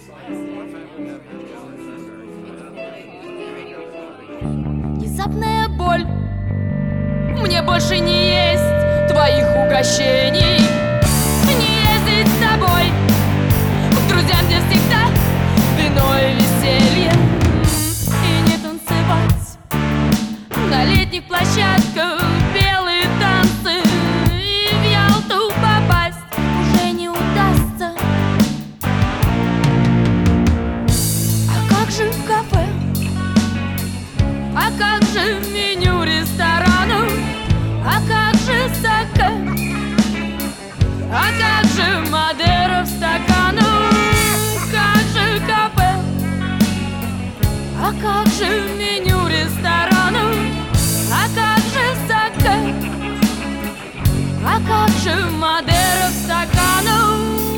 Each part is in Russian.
Внезапная боль. Мне больше не есть твоих угощений, не ездить с тобой к друзьям, где всегда вино и веселье, и не танцевать на летних площадках белые танцы, и в Ялту попасть уже не удастся. А как же кафе? А как же меню ресторанов? А как же саке? А как же Мадера в стаканах? Как же кафе? А как же меню ресторанов? А как же саке? А как же Мадера в стаканах?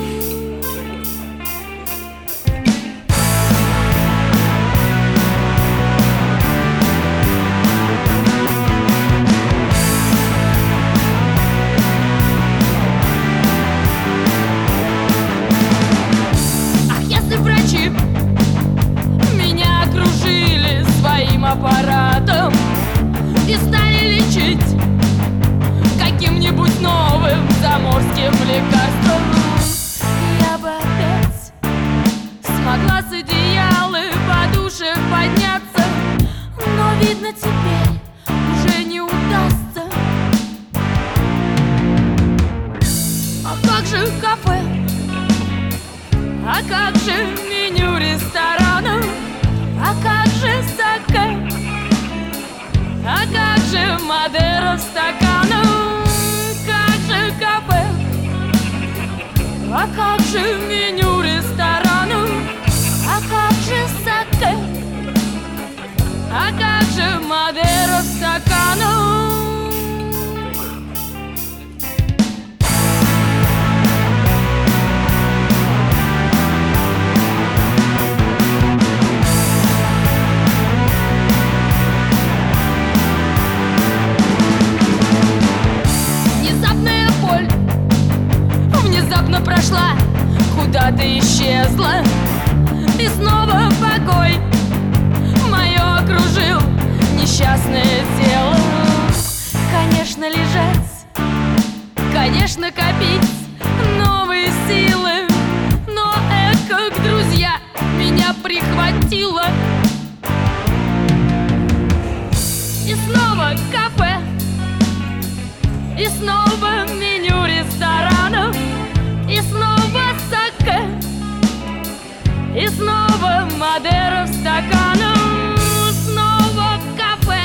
Врачи меня окружили своим аппаратом и стали лечить каким-нибудь новым заморским лекарством. Я бы опять смогла с одеяла и подушек подняться, но, видно, теперь уже не удастся. А как же кафе? А как же меню ресторанов? А как же саке? А как же Мадера в стаканах? Как же кафе? А как же меню ресторанов? А как же саке? А как же Мадера в стаканах? Внезапно прошла, куда-то исчезла, и снова покой мое окружил несчастное тело. Конечно, лежать, конечно, копить новые силы, но как друзья меня прихватило. И снова кафе, и снова меню ресторанов, и снова саке, и снова Мадера в стаканах, снова кафе,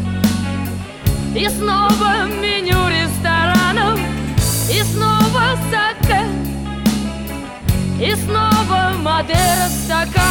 и снова меню ресторанов, и снова саке, и снова Мадера в стаканах.